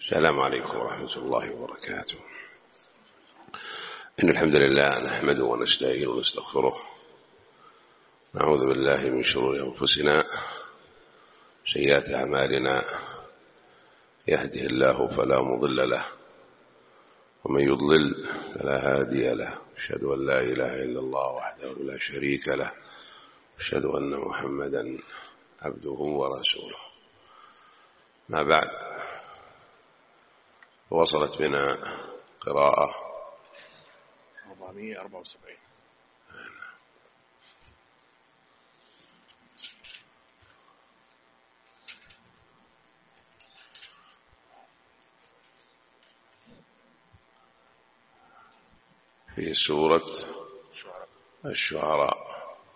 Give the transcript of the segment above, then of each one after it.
السلام عليكم ورحمة الله وبركاته. إن الحمد لله نحمده ونستعينه ونستغفره، نعوذ بالله من شرور أنفسنا سيئات أعمالنا، يهده الله فلا مضل له ومن يضلل فلا هادي له. أشهد أن لا إله إلا الله وحده لا شريك له، أشهد أن محمدا عبده ورسوله. ما بعد، وصلت بنا قراءة 474 في سورة الشعراء.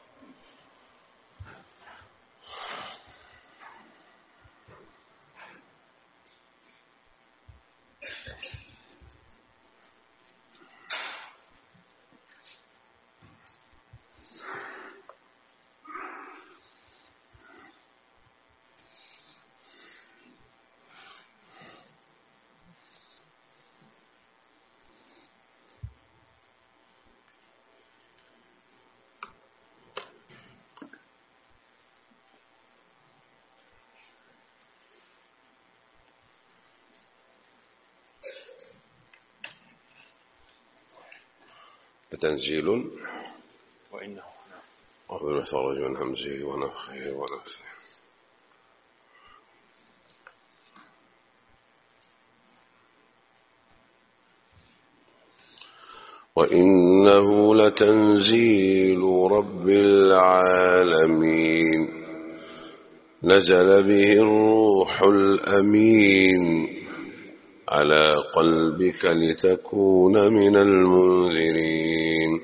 تنزيل وإنه ومن يخرج من همزه ونفخه ونفثه. وإنه لتنزيل رب العالمين، نزل به الروح الأمين على قلبك لتكون من المنذرين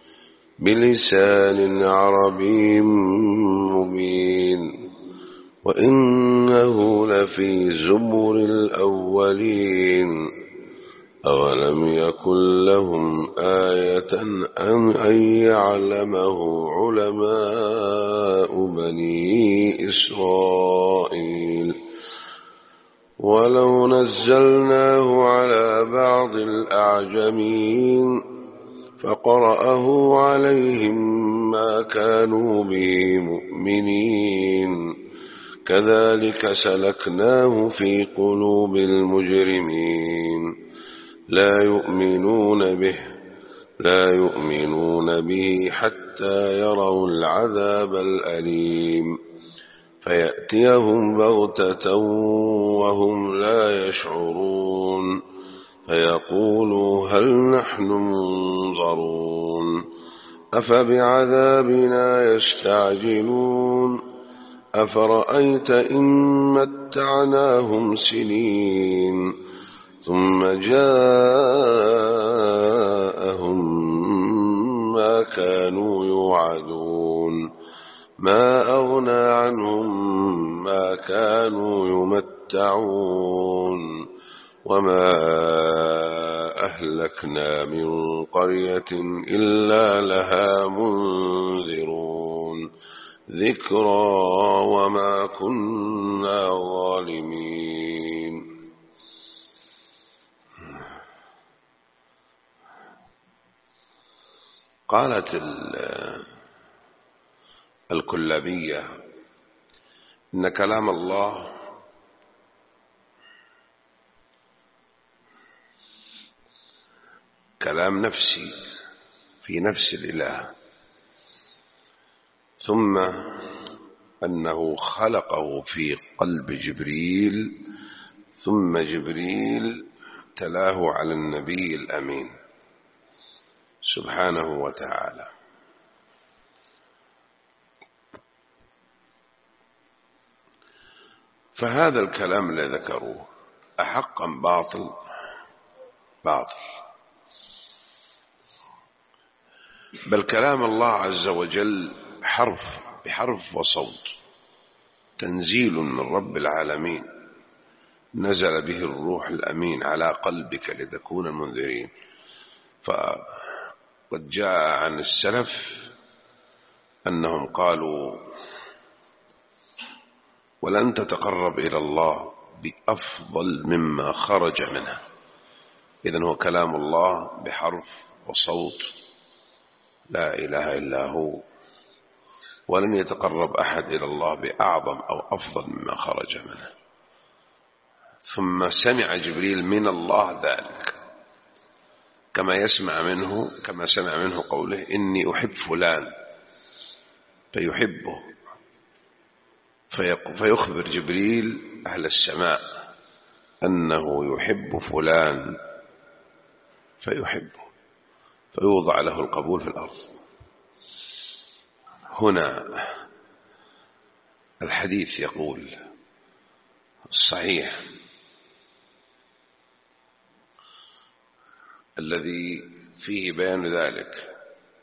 بلسان عربي مبين. وإنه لفي زبر الأولين، أولم يكن لهم آية أن يعلمه علماء بني إسرائيل. ولو نزلناه على بعض الأعجمين فقرأه عليهم ما كانوا به مؤمنين، كذلك سلكناه في قلوب المجرمين. لا يؤمنون به حتى يروا العذاب الأليم، فيأتيهم بغتة وهم لا يشعرون، فيقولوا هل نحن منظرون. أفبعذابنا يستعجلون، أفرأيت إن متعناهم سنين ثم جاءهم ما كانوا يوعدون، ما أغنى عنهم ما كانوا يمتعون. وما أهلكنا من قرية إلا لها منذرون، ذكرى وما كنا ظالمين. قالت الكلابية إن كلام الله كلام نفسي في نفس الإله، ثم أنه خلقه في قلب جبريل، ثم جبريل تلاه على النبي الأمين سبحانه وتعالى. فهذا الكلام الذي ذكروه أحقا باطل، بل كلام الله عز وجل حرف بحرف وصوت، تنزيل من رب العالمين، نزل به الروح الأمين على قلبك لتكون المنذرين. فقد جاء عن السلف أنهم قالوا ولن تتقرب إلى الله بأفضل مما خرج منه. إذن هو كلام الله بحرف وصوت لا إله إلا هو، ولن يتقرب أحد إلى الله بأعظم أو أفضل مما خرج منه. ثم سمع جبريل من الله ذلك كما سمع منه قوله إني أحب فلان فيحبه، فيخبر جبريل أهل السماء أنه يحب فلان فيحبه، فيوضع له القبول في الأرض. هنا الحديث يقول الصحيح الذي فيه بيان ذلك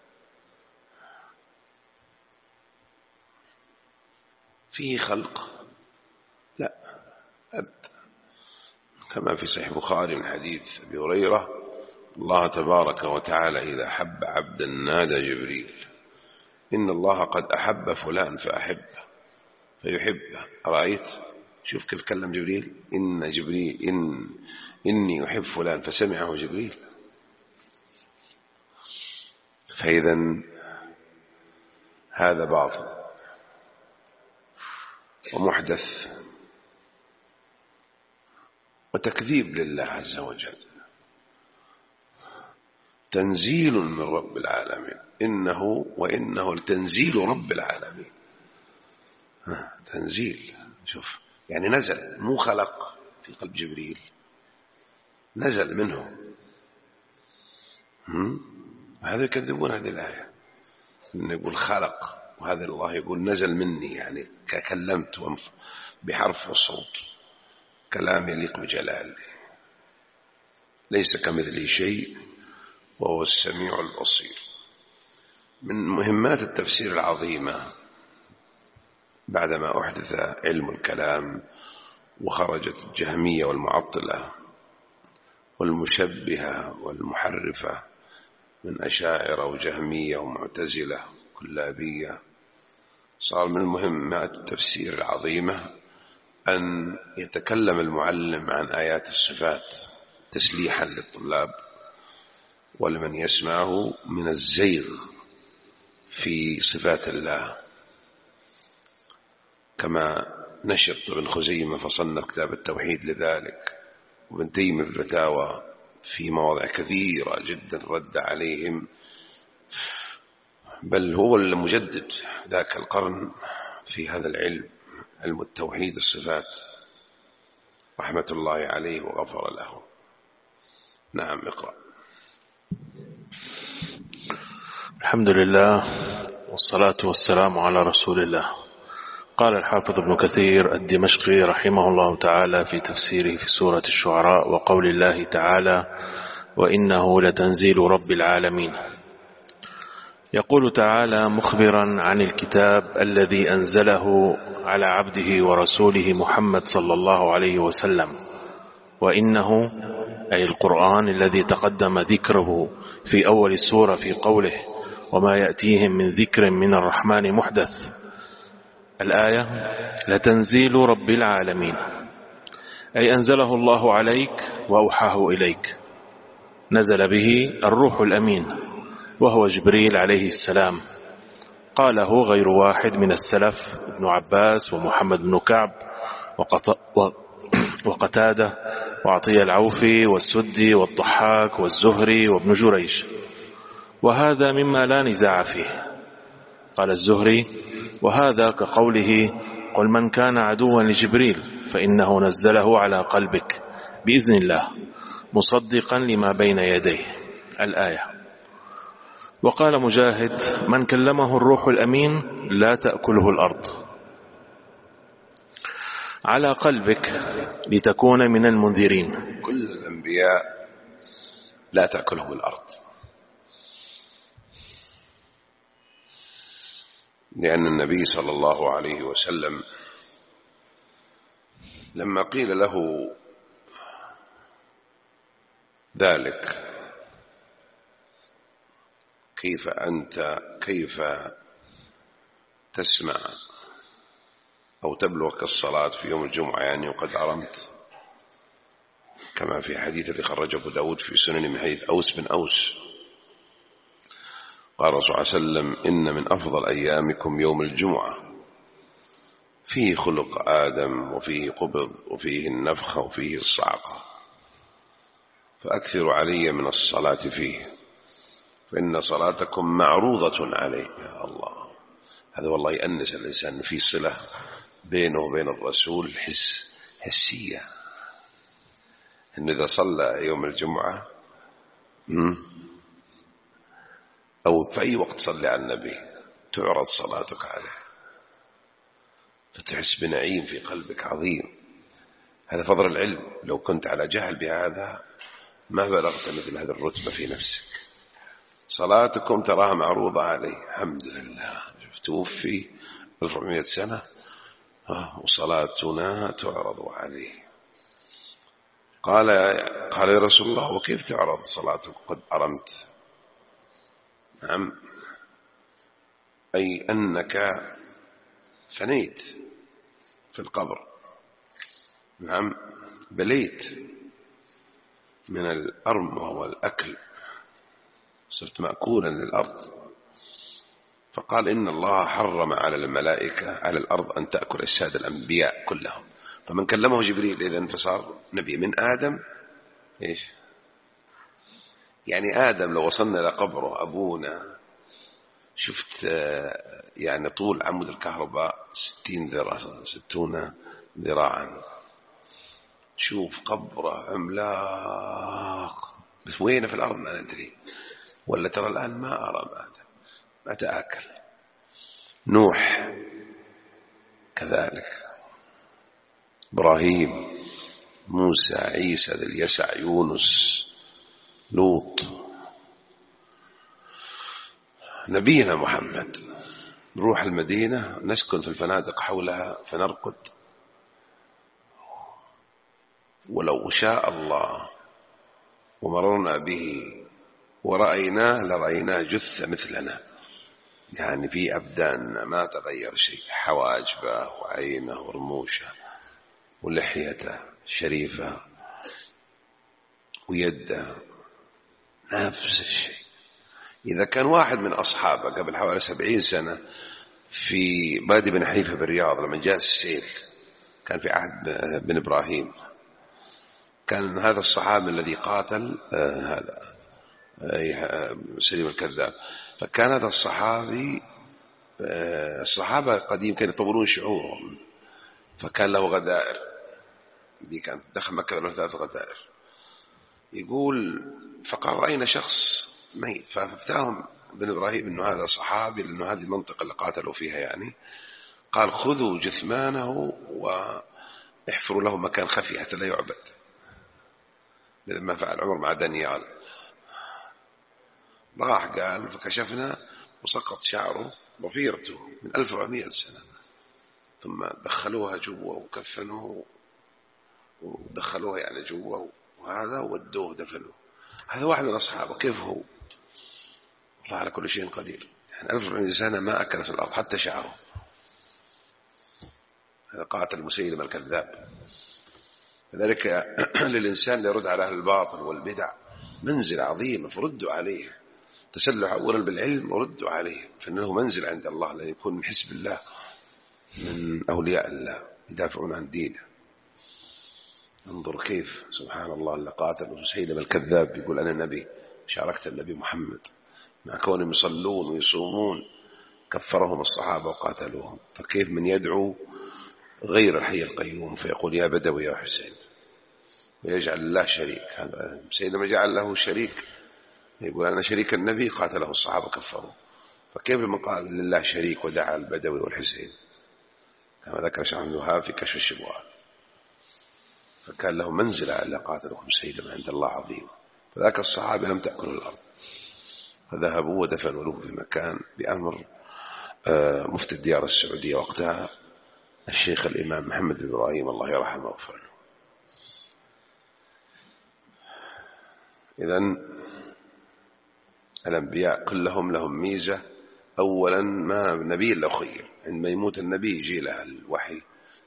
فيه خلق؟ لا أبدا، كما في صحيح البخاري من حديث أبي هريرة: الله تبارك وتعالى إذا أحب عبدا نادى جبريل إن الله قد أحب فلان فأحبه فيحبه. أرأيت؟ شوف كيف كلم جبريل، إني أحب فلان فسمعه جبريل. فإذا هذا باطل ومحدث وتكذيب لله عز وجل، تنزيل من رب العالمين، وإنه لتنزيل رب العالمين. تنزيل، شوف يعني نزل، مو خلق في قلب جبريل، نزل منه. هذا يكذبون هذه الآية، إنه يقول خلق، وهذا الله يقول نزل مني، يعني كلمت بحرف والصوت، كلام يليق بجلاله، ليس كمثله شيء وهو السميع البصير. من مهمات التفسير العظيمة بعدما أحدث علم الكلام وخرجت الجهمية والمعطلة والمشبهة والمحرفة من أشاعرة وجهمية ومعتزلة كلابية، صار من مهمات التفسير العظيمة أن يتكلم المعلم عن آيات الصفات تسليحا للطلاب ولمن يسمعه من الزيغ في صفات الله، كما نشر ابن خزيمة فصنف كتاب التوحيد لذلك، وابن تيمية في الفتاوى في مواضع كثيرة جدا رد عليهم، بل هو المجدد ذاك القرن في هذا العلم، علم التوحيد الصفات، رحمة الله عليه وغفر له. نعم، اقرأ. الحمد لله والصلاة والسلام على رسول الله. قال الحافظ ابن كثير الدمشقي رحمه الله تعالى في تفسيره في سورة الشعراء وقول الله تعالى: وإنه لتنزيل رب العالمين. يقول تعالى مخبرا عن الكتاب الذي أنزله على عبده ورسوله محمد صلى الله عليه وسلم: وإنه أي القرآن الذي تقدم ذكره في أول السورة في قوله: وما يأتيهم من ذكر من الرحمن محدث. الآية: لتنزيل رب العالمين، أي أنزله الله عليك وأوحاه إليك، نزل به الروح الأمين وهو جبريل عليه السلام. قاله غير واحد من السلف: ابن عباس ومحمد بن كعب وقتادة وعطية العوفي والسدي والضحاك والزهري وابن جريج، وهذا مما لا نزاع فيه. قال الزهري: وهذا كقوله: قل من كان عدوا لجبريل فإنه نزله على قلبك بإذن الله مصدقا لما بين يديه. الآية. وقال مجاهد: من كلمه الروح الأمين لا تأكله الأرض، على قلبك لتكون من المنذرين. كل الأنبياء لا تأكلهم الأرض، لأن النبي صلى الله عليه وسلم لما قيل له ذلك: كيف تسمع أو تبلغك الصلاة في يوم الجمعة يعني وقد أرمت، كما في حديث اللي خرجه أبو داود في سنن من حديث أوس بن أوس قال الرسول صلى الله عليه وسلم: إن من أفضل أيامكم يوم الجمعة، فيه خلق آدم وفيه قبض وفيه النفخة وفيه الصعقة، فأكثروا علي من الصلاة فيه فإن صلاتكم معروضة علي. يا الله، هذا والله يأنس الإنسان في صلة بينه وبين الرسول حسية، إن إذا صلى يوم الجمعة أو في أي وقت صلي على النبي تعرض صلاتك عليه، فتحس بنعيم في قلبك عظيم. هذا فضل العلم، لو كنت على جهل بهذا ما بلغت مثل هذه الرتبة في نفسك. صلاتكم تراها معروضة عليه، الحمد لله، توفي 1400 سنة وصلاتنا تعرض عليه. قال يا رسول الله: وكيف تعرض صلاتك قد أرمت؟ نعم، أي أنك فنيت في القبر، نعم، بليت من الأرم وهو الأكل، صرت مأكولا للأرض. فقال: إن الله حرم على الملائكة على الأرض أن تأكل أجساد الأنبياء كلهم. فمن كلمه جبريل إذن فصار نبي من آدم. إيش يعني آدم لو وصلنا لقبره أبونا، شفت يعني طول عمود الكهرباء 60 ذراعا، شوف قبره عملاق، بس وين في الأرض ما ندري، ولا ترى الآن ما أرى آدم ما تأكل. نوح كذلك، إبراهيم، موسى، عيسى ذي اليسع، يونس، لوط، نبينا محمد. نروح المدينة نسكن في الفنادق حولها فنرقد، ولو شاء الله ومررنا به ورأيناه لرأيناه جثة مثلنا، يعني في أبداننا ما تغير شيء، حواجبه وعينه ورموشه ولحيته شريفة ويده نفس الشيء. إذا كان واحد من أصحابه قبل حوالي 70 سنة في بادي بن حنيفة بالرياض لما جاء السيل، كان في عهد بن إبراهيم، كان هذا الصحابي الذي قاتل هذا سليم الكذاب، فكان هذا الصحابي الصحابة قديم كانوا يطولون شعورهم، فكان له غدائر، كان دخل مكة له 3 غدائر. يقول فقال: رأينا شخص ميت، فافتاهم بن إبراهيم أنه هذا صحابي، لأنه هذه المنطقة اللي قاتلوا فيها يعني. قال: خذوا جثمانه واحفروا له مكان خفي حتى لا يعبد، مثل ما فعل عمر مع دانيال. راح قال فكشفنا وسقط شعره ضفيرته من 1400 سنة، ثم دخلوها جوا وكفنوه ودخلوها يعني جوا، وهذا ودوه دفنوه. هذا واحد من أصحابه، كيف هو؟ الله على كل شيء قدير، يعني 1400 سنة ما أكل في الأرض حتى شعره. هذا قاتل مسيلم الكذاب. لذلك للإنسان يرد على أهل الباطل والبدع منزل عظيمة، فردوا عليه، تسلح أولا بالعلم وردوا عليه، فإنه منزل عند الله لا يكون من حزب الله، من أولياء الله يدافعون عن دينه. انظر كيف سبحان الله، اللي قاتل مسيلم الكذاب يقول أنا نبي، شاركت النبي محمد، مع كونهم يصلون ويصومون كفرهم الصحابة وقاتلوهم. فكيف من يدعو غير الحي القيوم فيقول يا بدوي يا حسين ويجعل الله شريك؟ هذا مسيلم جعل له شريك، يقول أنا شريك النبي، قاتله الصحابة كفروا. فكيف من قال لله شريك ودعا البدوي والحسين؟ كما ذكر شيخ عبد الوهاب في كشف الشبهات. فكان له منزلة على قاتله مسيلم عند الله عظيم. فذاك الصحابة لم تأكل الأرض، فذهبوا ودفنوا له في مكان بأمر مفتي الديار السعودية وقتها الشيخ الإمام محمد بن إبراهيم الله يرحمه ويغفر له. إذن الأنبياء كلهم لهم ميزة أولا ما نبي إلا خير، عندما يموت النبي يجي له الوحي: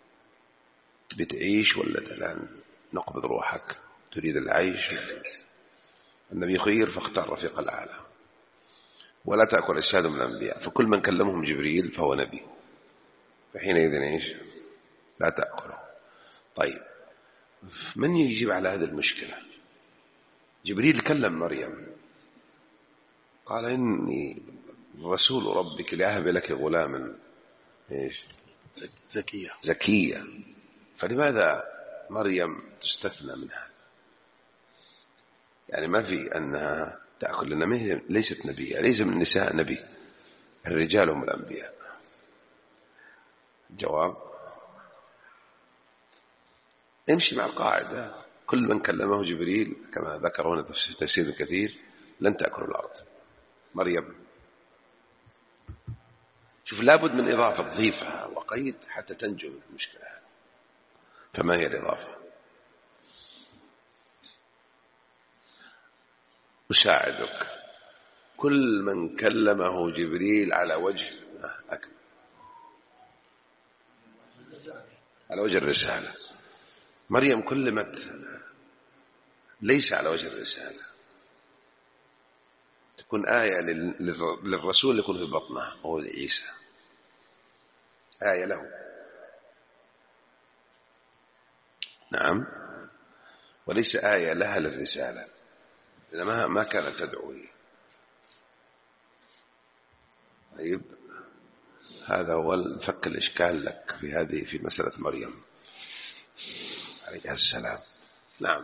بتعيش ولا الآن نقبض روحك، تريد العيش؟ النبي خير فاختار رفيق الأعلى. ولا تأكل أجسادهم من الأنبياء، فكل من كلمهم جبريل فهو نبي، فحينئذ إيش؟ لا تأكله. طيب، من يجيب على هذه المشكلة؟ جبريل كلم مريم قال: إني رسول ربك لأهب لك غلاما إيش؟ زكية. فلماذا مريم تستثنى من هذا؟ يعني ما في أنها تأكل، لأنها ليست نبية، ليس من النساء نبي، الرجال هم الأنبياء. جواب: امشي مع القاعدة: كل من كلمه جبريل كما ذكر هنا تفسير كثير لن تأكل الأرض. مريم شوف، لابد من إضافة، تضيفها وقيد حتى تنجو من المشكلة. فما هي الإضافة؟ أساعدك: كل من كلمه جبريل على وجه أكمل، على وجه الرسالة. مريم كلمت ليس على وجه الرسالة، تكون آية للرسول يكون في بطنها، هو عيسى، آية له. نعم، وليس آية لها للرسالة، إنما ما كانت تدعو لي. طيب، هذا هو فك الإشكال لك في مسألة مريم عليها السلام. نعم.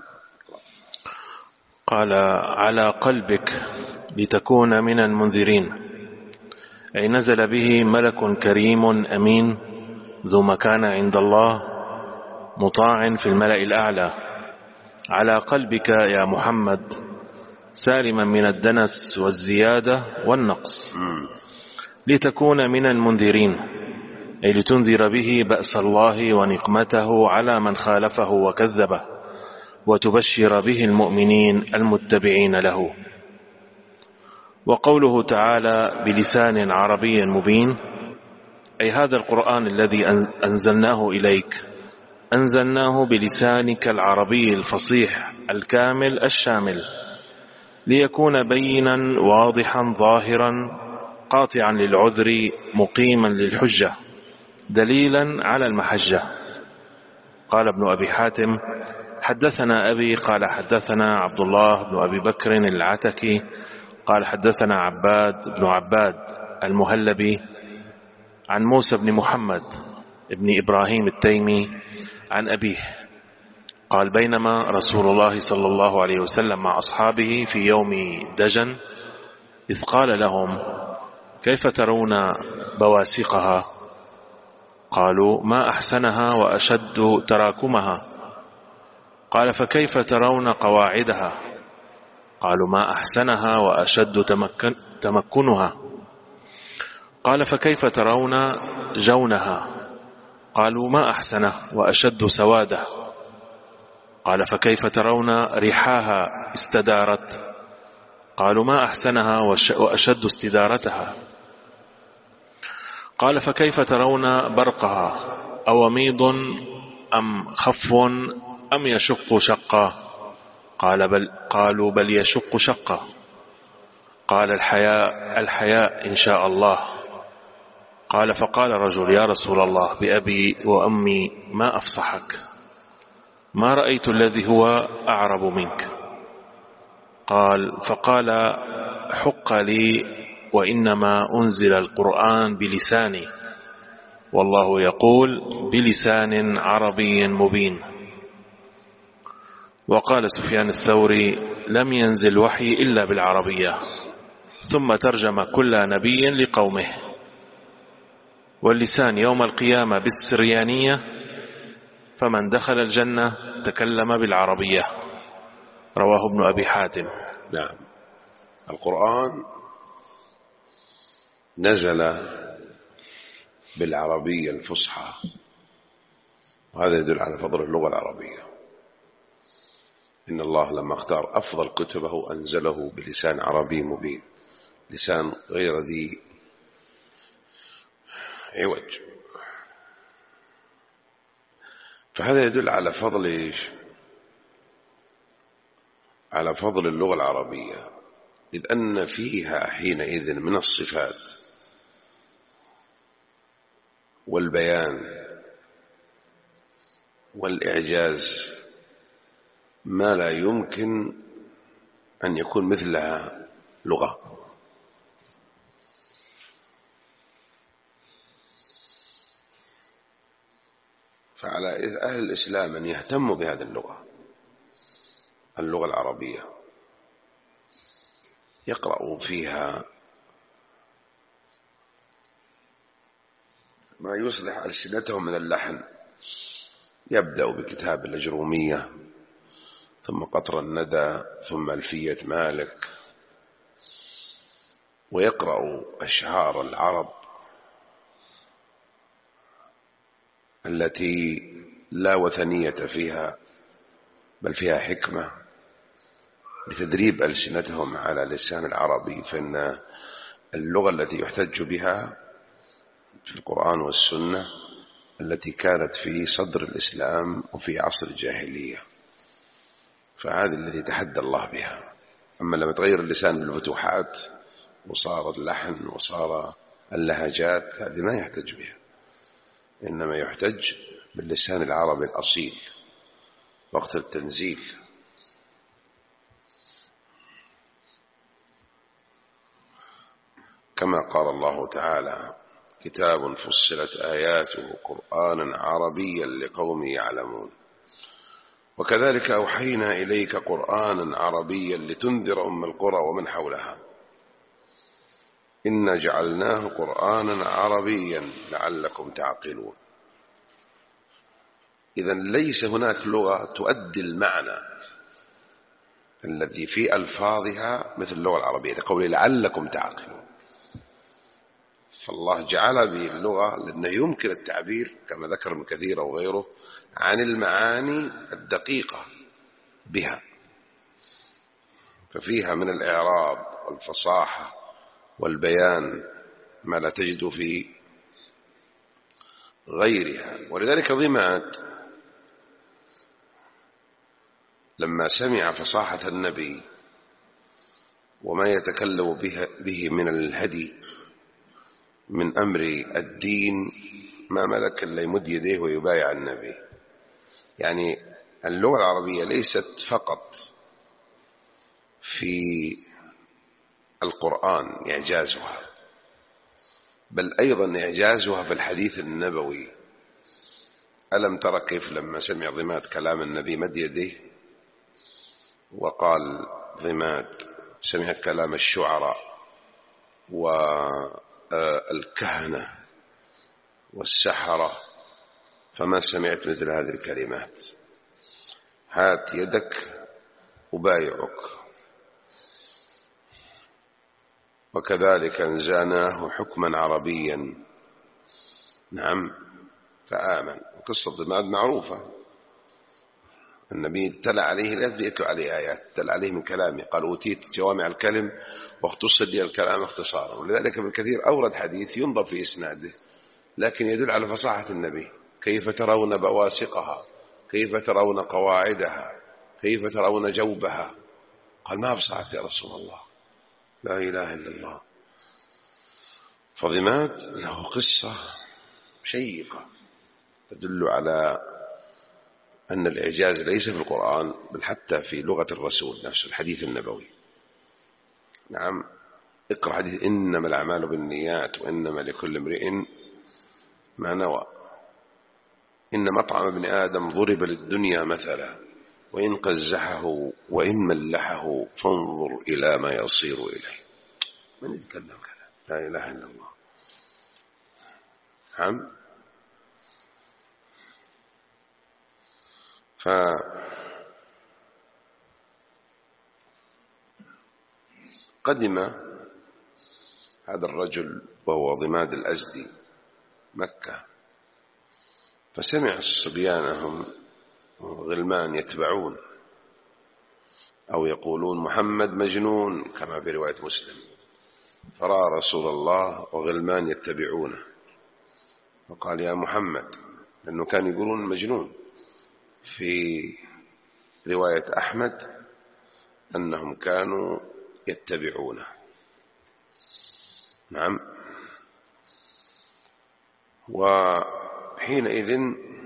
قال: على قلبك لتكون من المنذرين، أي نزل به ملك كريم أمين ذو مكانة عند الله مطاع في الملأ الأعلى، على قلبك يا محمد سالما من الدنس والزيادة والنقص، لتكون من المنذرين، أي لتنذر به بأس الله ونقمته على من خالفه وكذبه، وتبشر به المؤمنين المتبعين له. وقوله تعالى: بلسان عربي مبين، أي هذا القرآن الذي أنزلناه إليك أنزلناه بلسانك العربي الفصيح الكامل الشامل، ليكون بينا واضحا ظاهرا قاطعا للعذر مقيما للحجة دليلا على المحجة. قال ابن أبي حاتم: حدثنا أبي قال حدثنا عبد الله بن أبي بكر العتكي قال حدثنا عباد بن عباد المهلبي عن موسى بن محمد بن إبراهيم التيمي عن أبيه قال: بينما رسول الله صلى الله عليه وسلم مع أصحابه في يوم دجن، إذ قال لهم: كيف ترون بواسقها؟ قالوا: ما أحسنها وأشد تراكمها. قال: فكيف ترون قواعدها؟ قالوا: ما أحسنها وأشد تمكنها. قال: فكيف ترون جونها؟ قالوا: ما أحسنه وأشد سواده. قال: فكيف ترون ريحاها استدارت؟ قالوا: ما أحسنها وأشد استدارتها. قال: فكيف ترون برقها؟ أوميض أم خفو أم يشق شقا؟ قالوا: بل يشق شقا. قال: الحياء إن شاء الله. قال: فقال رجل: يا رسول الله، بأبي وأمي ما أفصحك، ما رأيت الذي هو أعرب منك. فقال: حق لي، وإنما أنزل القرآن بلساني، والله يقول: بلسان عربي مبين. وقال سفيان الثوري: لم ينزل وحي إلا بالعربية، ثم ترجم كل نبي لقومه، واللسان يوم القيامة بالسريانية، فمن دخل الجنة تكلم بالعربية. رواه ابن أبي حاتم. نعم، القرآن نزل بالعربية الفصحى، وهذا يدل على فضل اللغة العربية. إن الله لما اختار أفضل كتبه أنزله بلسان عربي مبين، لسان غير ذي عوج. فهذا يدل على فضل إيش؟ على فضل اللغة العربية، إذ أن فيها حينئذ من الصفات والبيان والإعجاز ما لا يمكن أن يكون مثلها لغة. فعلى أهل الإسلام أن يهتموا بهذه اللغة العربية، يقرأوا فيها ما يصلح ألسنتهم من اللحن، يبدأ بكتاب الأجرومية، ثم قطر الندى، ثم ألفية مالك، ويقرأ أشعار العرب التي لا وثنية فيها بل فيها حكمة، لتدريب ألسنتهم على لسان العربي. فإن اللغة التي يحتج بها في القرآن والسنة التي كانت في صدر الإسلام وفي عصر الجاهلية، فهذه التي تحدى الله بها. أما لما تغير اللسان بالفتوحات وصار اللحن وصار اللهجات، هذه ما يحتج بها، إنما يحتج باللسان العربي الأصيل وقت التنزيل. كما قال الله تعالى: كتاب فصلت آياته قرآنا عربيا لقوم يعلمون، وكذلك أوحينا إليك قرآنا عربيا لتنذر أم القرى ومن حولها إنا جعلناه قرآنا عربيا لعلكم تعقلون. إذن ليس هناك لغة تؤدي المعنى الذي في ألفاظها مثل اللغة العربية، لقول لعلكم تعقلون. فالله جعل به اللغة لأنه يمكن التعبير كما ذكر ابن كثير أو غيره عن المعاني الدقيقة بها، ففيها من الإعراب والفصاحة والبيان ما لا تجد في غيرها. ولذلك ضماد لما سمع فصاحة النبي وما يتكلم به من الهدي من أمر الدين ما ملك إلا يمد يديه ويبايع النبي. يعني اللغة العربية ليست فقط في القرآن إعجازها، بل أيضا إعجازها في الحديث النبوي. ألم تر كيف لما سمع ضماد كلام النبي مد يديه؟ وقال ضماد: سمعت كلام الشعراء والكهنة والسحرة فما سمعت مثل هذه الكلمات، هات يدك أبايعك. وكذلك أنزلناه حكما عربيا، نعم، فآمن. قصة ضماد معروفة، النبي تلا عليه الآيات، يتلو عليه آيات، تلا عليه من كلامه، قال: أوتيت جوامع الكلم واختصر لي الكلام اختصارا. ولذلك ابن كثير أورد حديث ينظر في إسناده لكن يدل على فصاحة النبي: كيف ترون بواسقها، كيف ترون قواعدها، كيف ترون جوبها؟ قال: ما أفصحت يا رسول الله، لا إله إلا الله. فضماد له قصة شيقة تدل على أن الإعجاز ليس في القرآن بل حتى في لغة الرسول نفسه، الحديث النبوي. نعم، اقرأ حديث إنما الأعمال بالنيات وإنما لكل امرئ ما نوى، إن مطعم ابن آدم ضرب للدنيا مثلا وإن قزحه وإن ملحه فانظر إلى ما يصير إليه. من يتكلم كذا؟ لا إله إلا الله. نعم. فقدم هذا الرجل وهو ضماد الأزدي مكة، فسمع صبيانهم غلمان يتبعون أو يقولون محمد مجنون كما في رواية مسلم، فرأى رسول الله وغلمان يتبعونه وقال يا محمد، لأنه كانوا يقولون مجنون. في رواية أحمد أنهم كانوا يتبعونه. نعم. وحينئذ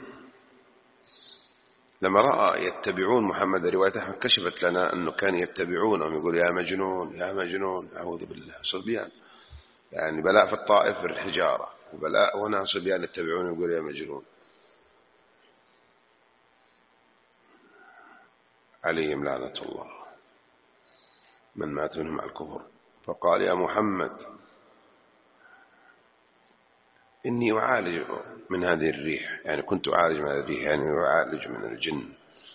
لما رأى يتبعون محمد، رواية أحمد كشفت لنا أنه كان يتبعونهم، يقول يا مجنون يا مجنون، أعوذ بالله، صبيان. يعني بلاء في الطائف بالحجارة، وبلاء هنا صبيان يتبعون يقول يا مجنون، عليهم لعنة الله من مات منهم على الكفر. فقال يا محمد إني أعالج من هذه الريح، يعني كنت أعالج من هذه الريح، يعني أعالج من الجن،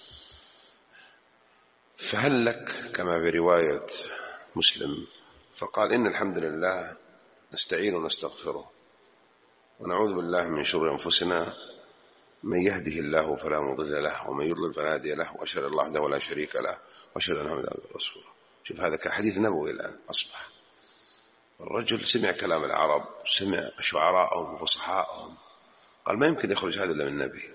فهل لك كما في رواية مسلم؟ فقال إن الحمد لله نستعين ونستغفره ونعوذ بالله من شرور أنفسنا، من يهده الله فلا مضل له ومن يضلل فلا هادي له، وأشهد أن لا إله إلا الله ولا شريك له وأشهد أن محمدا عبده ورسوله. شوف هذا كحديث نبوي الآن أصبح. الرجل سمع كلام العرب، سمع شعراءهم وفصحاءهم، قال ما يمكن يخرج هذا إلا من النبي.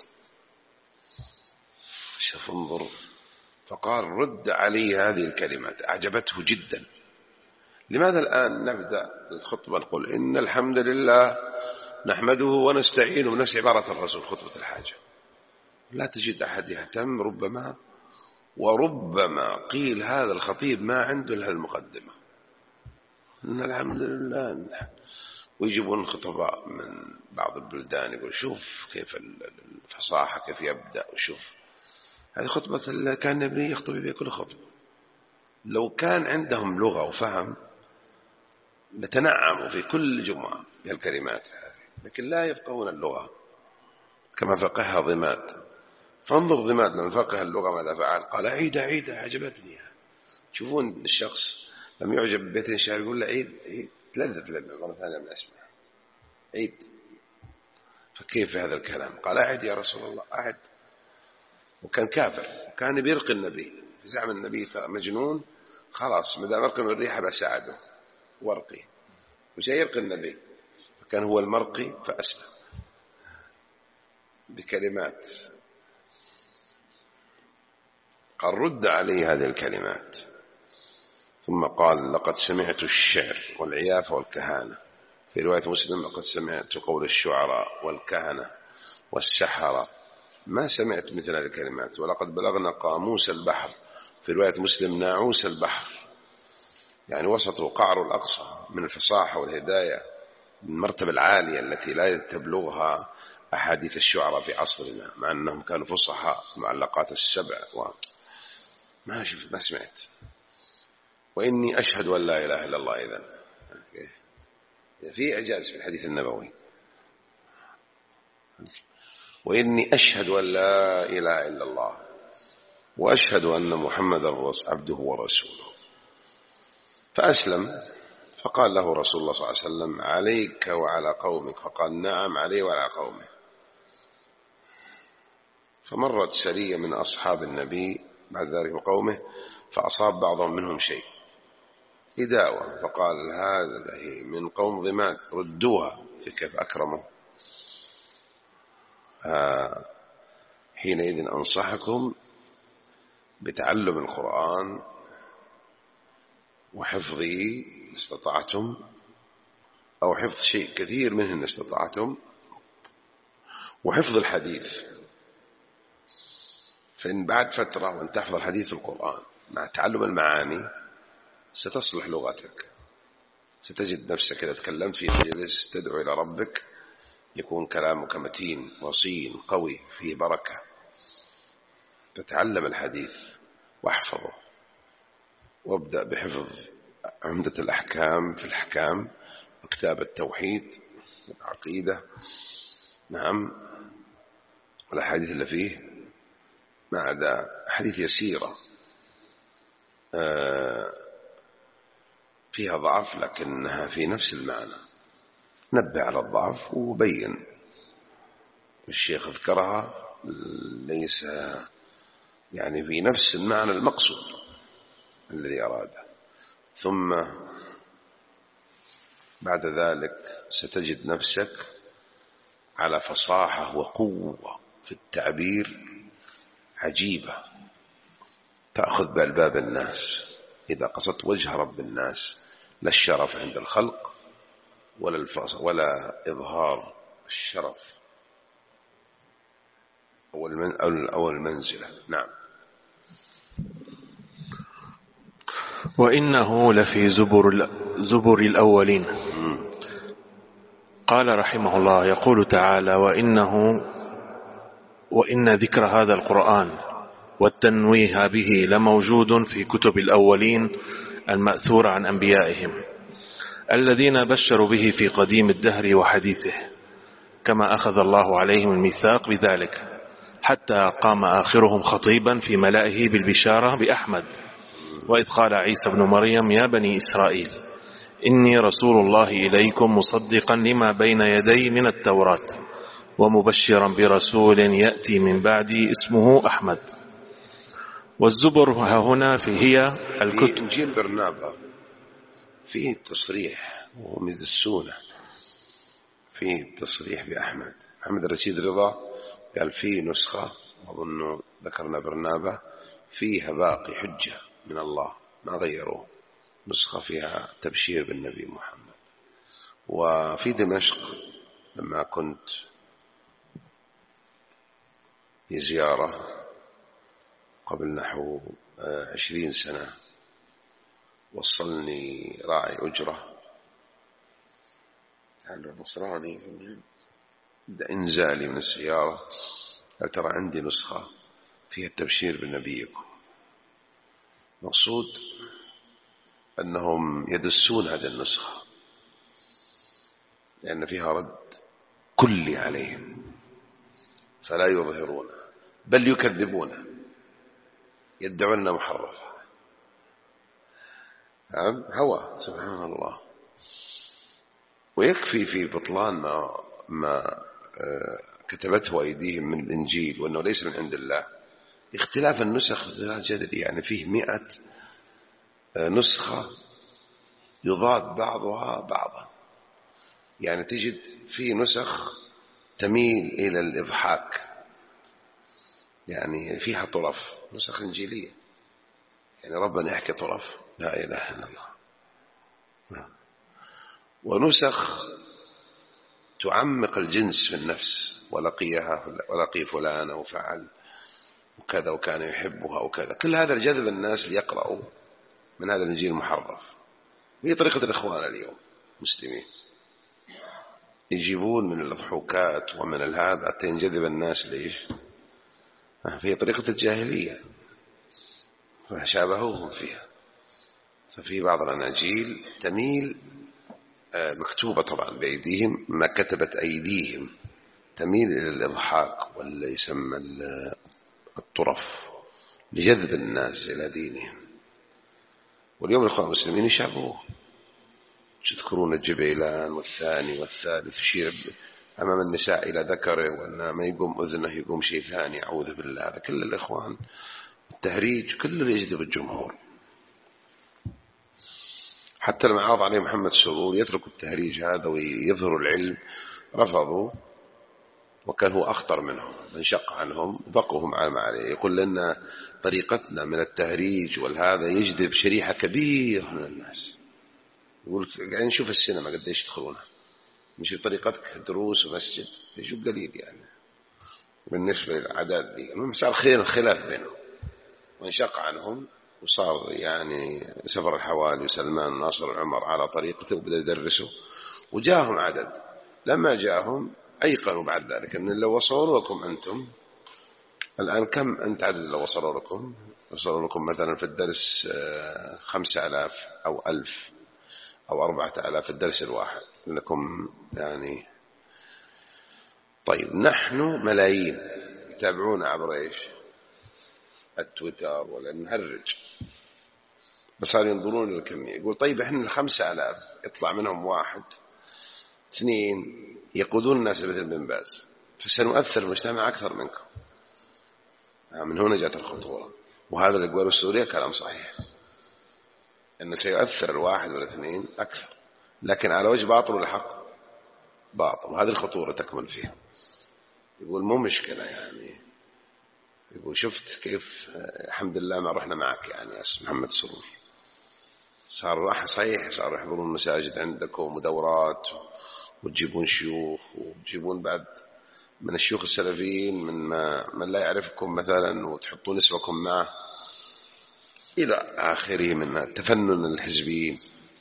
شوف انظر. فقال رد علي هذه الكلمات، أعجبته جدا. لماذا الآن نبدأ الخطبة نقول إن الحمد لله نحمده ونستعينه، ونفس عبارة الرسول خطبة الحاجة؟ لا تجد أحد يهتم. وربما قيل هذا الخطيب ما عنده إلا المقدمة، إن الحمد لله، ويجيبون خطباء من بعض البلدان يقول شوف كيف الفصاحة كيف يبدأ، وشوف هذه خطبة اللي كان النبي يخطب بها كل خطبة. لو كان عندهم لغة وفهم لتنعموا في كل جمعة بهالكلمات هذه، لكن لا يفقهون اللغة كما فقهها ضماد. فانظر ضماد لما فقه اللغة ماذا فعل؟ قال عيد عيد، عجبتني. تشوفون الشخص لما يعجب ببيت الشعر يقول له عيد عيد، تلذذ مرة ثانية من أسمع عيد. فكيف هذا الكلام؟ قال أعد يا رسول الله أعد. وكان كافر، وكان بيرقي النبي، زعم النبي مجنون، خلاص مدام أرقي من الريحة بساعده وارقي، وجاي يرقي النبي، فكان هو المرقي فأسلم بكلمات. قال رد علي هذه الكلمات، ثم قال لقد سمعت الشعر والعيافة والكهانة. في رواية مسلم لقد سمعت قول الشعراء والكهنة والسحرة، ما سمعت مثل هذه الكلمات. ولقد بلغنا قاموس البحر، في رواية مسلم ناعوس البحر، يعني وسطه قعر الأقصى من الفصاحة والهداية، من المرتبة العالية التي لا تبلغها أحاديث الشعراء في عصرنا، مع أنهم كانوا فصحاء، معلقات السبع ما سمعت. وإني أشهد أن لا إله إلا الله. إذن في إعجاز في الحديث النبوي. وإني أشهد أن لا إله إلا الله وأشهد أن محمدا عبده ورسوله. فأسلم. فقال له رسول الله صلى الله عليه وسلم عليك وعلى قومك؟ فقال نعم علي وعلى قومه. فمرت سرية من أصحاب النبي بعد ذلك بقومه، فأصاب بعضهم منهم شيء إداوة، فقال هذا من قوم ضماد ردوها. كيف أكرمه. حينئذ أنصحكم بتعلم القرآن وحفظه استطعتم، أو حفظ شيء كثير منه إن استطعتم، وحفظ الحديث. فإن بعد فترة وأن تحفظ الحديث القرآن مع تعلم المعاني ستصلح لغتك، ستجد نفسك إذا تكلمت في مجلس تدعو إلى ربك يكون كلامك متين وصين قوي فيه بركة. تتعلم الحديث واحفظه، وابدأ بحفظ عمدة الأحكام في الأحكام، وكتاب التوحيد والعقيدة. نعم. والأحاديث اللي فيه ما عدا حديث يسيرة فيها ضعف لكنها في نفس المعنى، نبه على الضعف وبين. الشيخ ذكرها ليس يعني في نفس المعنى المقصود الذي أراده. ثم بعد ذلك ستجد نفسك على فصاحة وقوة في التعبير عجيبة، تأخذ بألباب الناس إذا قصدت وجه رب الناس، لا الشرف عند الخلق ولا إظهار الشرف أو المنزلة. نعم. وإنه لفي زبر الأولين. قال رحمه الله: يقول تعالى: وإن ذكر هذا القرآن والتنويه به لموجود في كتب الأولين المأثورة عن أنبيائهم الذين بشروا به في قديم الدهر وحديثه، كما أخذ الله عليهم الميثاق بذلك، حتى قام آخرهم خطيبا في ملائه بالبشارة بأحمد، وإذ قال عيسى بن مريم: يا بني إسرائيل إني رسول الله إليكم مصدقا لما بين يدي من التوراة ومبشرا برسول يأتي من بعدي اسمه أحمد. والزبر هنا هي الكتب. إنجيل برنابا فيه تصريح وهم يدسونه، فيه تصريح بأحمد. محمد الرشيد رضا قال فيه نسخة، وأظن ذكرنا برنابا فيها باقي حجة من الله ما غيروه، نسخة فيها تبشير بالنبي محمد. وفي دمشق لما كنت في زيارة قبل نحو 20 سنة، وصلني راعي أجرة عند النصراني إنزالي من السيارة، قال ترى عندي نسخة فيها التبشير بنبيكم. مقصود أنهم يدسون هذه النسخة لأن فيها رد كلي عليهم، فلا يظهرون بل يكذبون، يدعون أنها محرفة. هوى سبحان الله. ويكفي في بطلان ما كتبته أيديهم من الإنجيل وأنه ليس من عند الله اختلاف النسخ اختلاف جذري، يعني فيه 100 نسخة يضاد بعضها بعضا، يعني تجد في نسخ تميل إلى الإضحاك، يعني فيها طرف، نسخ إنجيلية يعني ربنا يحكي طرف لا إله إلا الله، ونسخ تعمق الجنس في النفس، ولقي فلان وفعل وكذا وكان يحبها وكذا. كل هذا لجذب الناس ليقرأوا من هذا الإنجيل المحرف. هي طريقة الإخوان اليوم مسلمين، يجيبون من الضحوكات ومن هذا حتى ينجذب الناس. ليش؟ فهي طريقة الجاهلية فشابهوهم فيها. ففي بعض الأناجيل تميل مكتوبة طبعا بأيديهم، ما كتبت أيديهم، تميل إلى الإضحاك واللي يسمى الطرف لجذب الناس إلى دينهم. واليوم الإخوان المسلمين يشابهوه، تذكرون الجبيلان والثاني والثالث يشير أمام النساء إلى ذكره، وأن ما يقوم أذنه يقوم شيء ثاني، أعوذ بالله. هذا كل الإخوان التهريج كله يجذب الجمهور. حتى لما عرض عليه محمد السرور يترك التهريج هذا ويظهر العلم رفضوا، وكان هو أخطر منهم، انشق عنهم وبقوا هم على ما عليه. يقول لنا طريقتنا من التهريج والهذا يجذب شريحة كبيرة من الناس. يقول قاعدين نشوف السينما قديش يدخلونها، مش طريقتك دروس ومسجد يشوف قليل يعني بالنسبة للعدد دي. المهم صار خلاف بينهم وانشق عنهم، وصار يعني سفر الحوالي وسلمان ناصر العمر على طريقته وبدأ يدرسوا، وجاهم عدد. لما جاهم أيقنوا بعد ذلك أن لو وصلوا لكم أنتم الآن كم أنت عدد لو وصلوا لكم مثلا في الدرس 5000 أو 1000 أو 4000 في الدرس الواحد لكم يعني. طيب نحن ملايين يتابعونا عبر إيش؟ التويتر ولا نهرج، بس صار ينظرون للكمية. يقول طيب إحنا 5000 يطلع منهم 1 2 يقودون الناس مثل بن باز، فسنؤثر المجتمع أكثر منكم. من هنا جاءت الخطورة. وهذا اللي قاله سوريا كلام صحيح، أنه سيؤثر 1 ولا 2 أكثر، لكن على وجه باطل ولا حق؟ باطل، وهذه الخطورة تكمن فيه. يقول مو مشكلة يعني، يقول شفت كيف الحمد لله ما رحنا معك يعني يا محمد سرور، صار راح صحيح، صار يحضرون مساجد عندكم ودورات وتجيبون شيوخ وتجيبون بعد من الشيوخ السلفيين من لا يعرفكم مثلا وتحطون اسمكم معه إلى آخره من تفنن الحزبيين،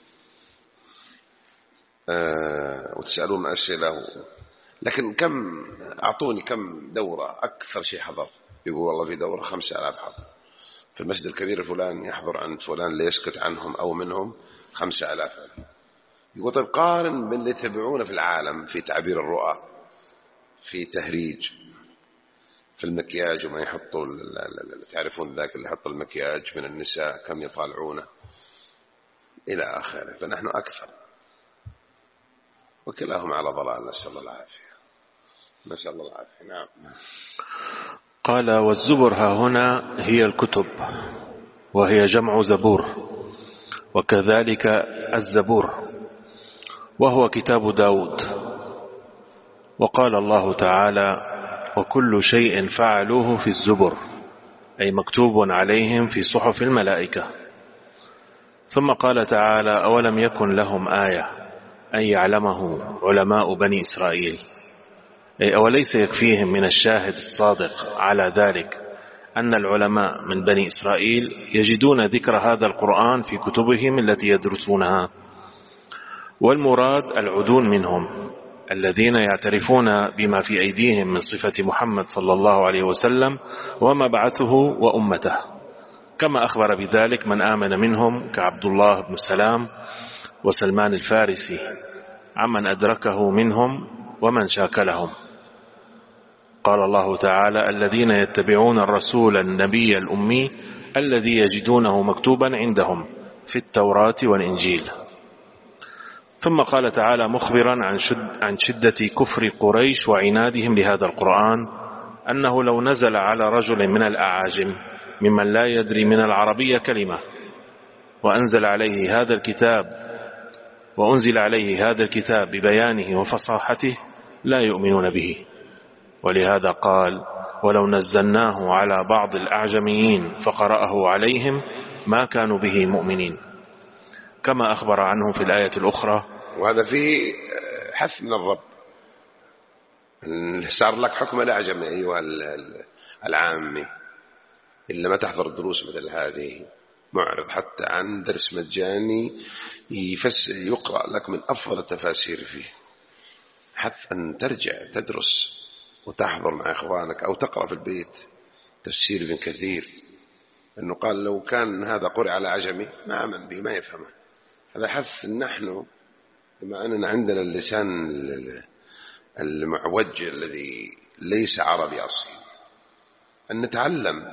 وتسألون أسئلة. لكن كم أعطوني كم دورة أكثر شيء حضر؟ يقول والله في دورة 5000 حضر في المسجد الكبير الفلاني، يحضر عند فلان اللي يسكت عنهم أو منهم 5000. يقول طيب قارن باللي يتبعونه في العالم في تعبير الرؤى، في تهريج، في المكياج وما يحطوا تعرفون ذاك اللي يحط المكياج من النساء كم يطالعونه إلى آخره. فنحن أكثر، وكلاهم على ضلال، نسأل الله العافية، نسأل الله العافية. نعم. قال والزبر ها هنا هي الكتب، وهي جمع زبور، وكذلك الزبور وهو كتاب داود. وقال الله تعالى وكل شيء فعلوه في الزبر، أي مكتوب عليهم في صحف الملائكة. ثم قال تعالى أولم يكن لهم آية أن يعلمه علماء بني إسرائيل، أي أوليس يكفيهم من الشاهد الصادق على ذلك أن العلماء من بني إسرائيل يجدون ذكر هذا القرآن في كتبهم التي يدرسونها، والمراد العدول منهم الذين يعترفون بما في أيديهم من صفة محمد صلى الله عليه وسلم ومبعثه وأمته، كما أخبر بذلك من آمن منهم كعبد الله بن سلام وسلمان الفارسي عمن أدركه منهم ومن شاكلهم. قال الله تعالى الذين يتبعون الرسول النبي الأمي الذي يجدونه مكتوبا عندهم في التوراة والإنجيل. ثم قال تعالى مخبرا عن شدة كفر قريش وعنادهم لهذا القرآن أنه لو نزل على رجل من الأعاجم ممن لا يدري من العربية كلمة وأنزل عليه هذا الكتاب ببيانه وفصاحته لا يؤمنون به. ولهذا قال ولو نزلناه على بعض الأعجميين فقرأه عليهم ما كانوا به مؤمنين، كما أخبر عنهم في الآية الأخرى. وهذا فيه حث من الرب، صار لك حكم الأعجمي أيها العامي، إلا ما تحضر الدروس مثل هذه، معرض حتى عن درس مجاني يقرأ لك من أفضل التفاسير فيه، حث أن ترجع تدرس وتحضر مع إخوانك أو تقرأ في البيت تفسير ابن كثير، أنه قال لو كان هذا قرئ على عجمي ما آمن به، ما يفهمه. هذا حث نحن بما أننا عندنا اللسان المعوج الذي ليس عربي أصيل أن نتعلم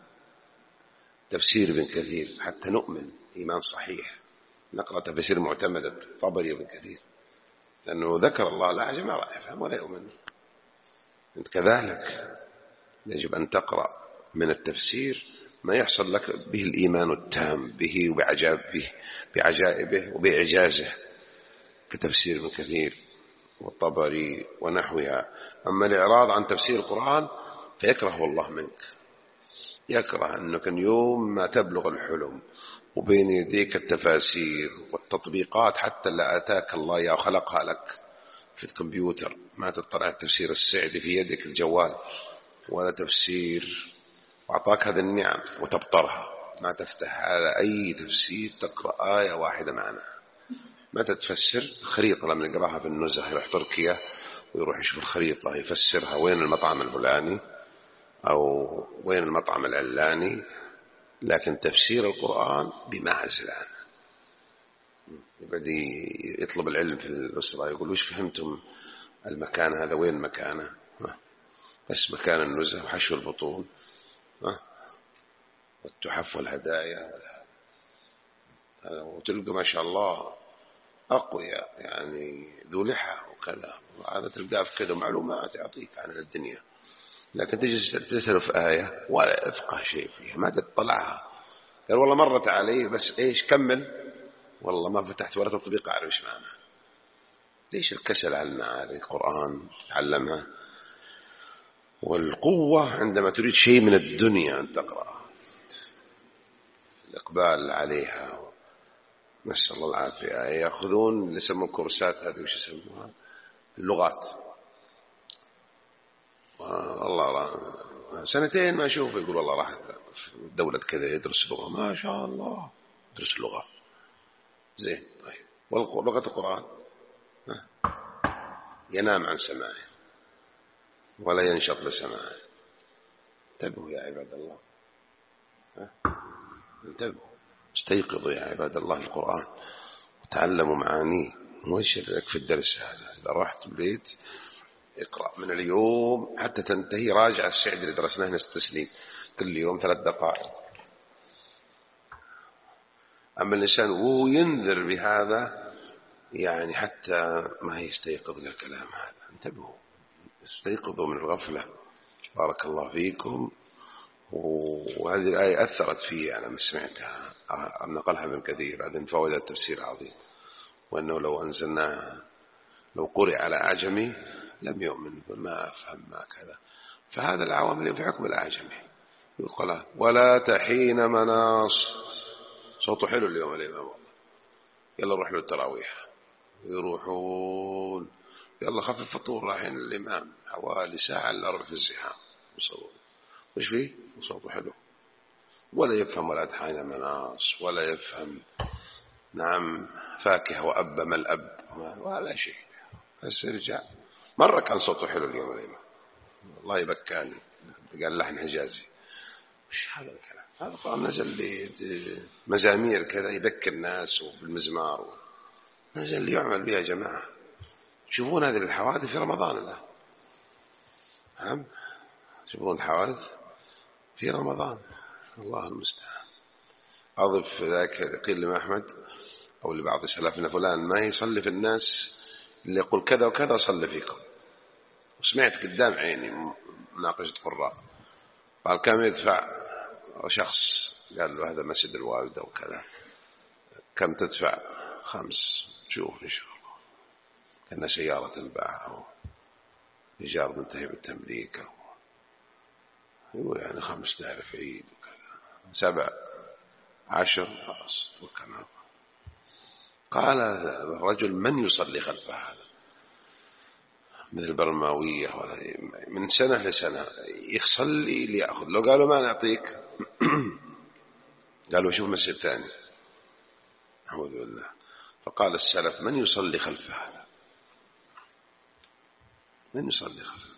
تفسير ابن كثير حتى نؤمن إيمان صحيح، نقرأ تفسير معتمدة طبري ابن كثير، لأنه ذكر الله الأعجم ما راح يفهم ولا يؤمن. أنت كذلك يجب أن تقرأ من التفسير ما يحصل لك به الإيمان التام به بعجائبه وبإعجازه، كتفسير ابن كثير والطبري ونحوها. أما الإعراض عن تفسير القرآن فيكره الله منك، يكره أنك يوم ما تبلغ الحلم وبين يديك التفاسير والتطبيقات حتى اللي آتاك الله يا خلقها لك في الكمبيوتر، ما تطلع التفسير السعدي في يدك الجوال ولا تفسير، وأعطاك هذه النعم وتبطرها، ما تفتح على أي تفسير تقرأ آية واحدة معنا، ما تتفسر خريطة لما يقرأها في النزهة يروح تركيا ويروح يشوف الخريطة يفسرها وين المطعم الفلاني أو وين المطعم العلاني، لكن تفسير القرآن بمعزل عنه. يبدي يطلب العلم في الأسرة يقول وش فهمتم المكان هذا وين مكانه؟ بس مكان النزهة وحشو البطون والتحف والهدايا، وتلقى ما شاء الله أقوياء يعني ذو لحى وكذا، وهذا تلقاه في كذا معلومات يعطيك عن الدنيا، لكن تجي تسأله في آية ولا أفقه شيء فيها، ما قد طلعها، قال والله مرت علي بس إيش كمل، والله ما فتحت ولا تطبيق أعرف إيش معنى. ليش الكسل عن معاني القرآن تعلمها؟ والقوة عندما تريد شيء من الدنيا أن تقرأ، الإقبال عليها، نسأل الله العافية. يأخذون اللي يسمون الكورسات هذه وش يسموها، اللغات، والله سنتين ما أشوف يقول والله راح في دولة كذا يدرس لغة، ما شاء الله يدرس لغة زين. طيب ولغة القرآن ينام عن سماعه ولا ينشط لسماعه. انتبهوا يا عباد الله، انتبهوا، استيقظوا يا عباد الله القرآن وتعلموا معانيه. وش لك في الدرس هذا؟ إذا رحت البيت اقرأ من اليوم حتى تنتهي، راجع السعد اللي درسناه هنا 6 سنين كل يوم 3 دقائق. أما الإنسان وينذر بهذا يعني حتى ما يستيقظ للكلام هذا. انتبهوا، استيقظوا من الغفلة. بارك الله فيكم. وهذه الآية أثرت في أنا ما سمعتها، نقلها ابن كثير، هذا من فوائد التفسير العظيم، وأنه لو أنزلناها لو قرئ على أعجمي لم يؤمن ما أفهم ما كذا. فهذا العوامل في حكم الأعجمي. يقول ولا تحين مناص، صوته حلو اليوم الإمام والله، يلا نروح له التراويح، يروحون يلا خفف فطور، رايحين الإمام حوالي ساعة إلا ربع في الزحام يصلون. وش فيه؟ صوته حلو، ولا يفهم ولا تحين مناص، ولا يفهم نعم فاكهة وأب ما الأب ولا شيء. بس يرجع. مرة كان صوته حلو اليوم الإمام والله يبكاني، قال لحن حجازي. وش هذا الكلام؟ هذا القرآن نزل لي مزامير كذا يبكي الناس وبالمزمار، نزل ليعمل بها يا جماعة. تشوفون هذه الحوادث في رمضان الآن، نعم تشوفون الحوادث في رمضان، الله المستعان. أضف ذاك قيل لما أحمد أو لبعض سلفنا فلان ما يصلي في الناس اللي يقول كذا وكذا صلي فيكم. وسمعت قدام عيني مناقشة قراء، قال كم يدفع شخص، قال له هذا مسجد الوالدة وكذا، كم تدفع؟ 5. شوف إن شاء الله كأن سيارة تنباعها إيجار منتهي بالتمليك، يقول يعني 5 تعرف عيد وكذا، 7 10 خلاص توكلنا. قال الرجل من يصلي خلف هذا؟ مثل البرماوية من سنة لسنة يصلي ليأخذ، لو قالوا ما نعطيك قالوا شوف مسجد ثاني، أعوذ بالله. فقال السلف من يصلي خلف هذا؟ من يصلي خلف؟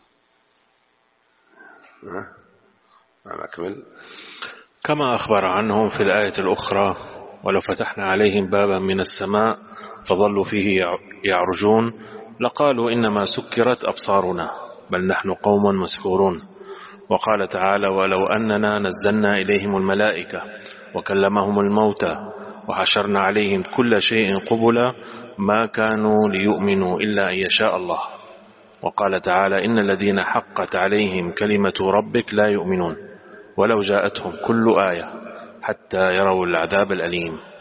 أنا أكمل. كما أخبر عنهم في الآية الأخرى ولو فتحنا عليهم بابا من السماء فظلوا فيه يعرجون لقالوا إنما سكرت أبصارنا بل نحن قوم مسحورون. وقال تعالى ولو أننا نزلنا إليهم الملائكة وكلمهم الموتى وحشرنا عليهم كل شيء قبلا ما كانوا ليؤمنوا إلا أن يشاء الله. وقال تعالى إن الذين حقت عليهم كلمة ربك لا يؤمنون ولو جاءتهم كل آية حتى يروا العذاب الأليم.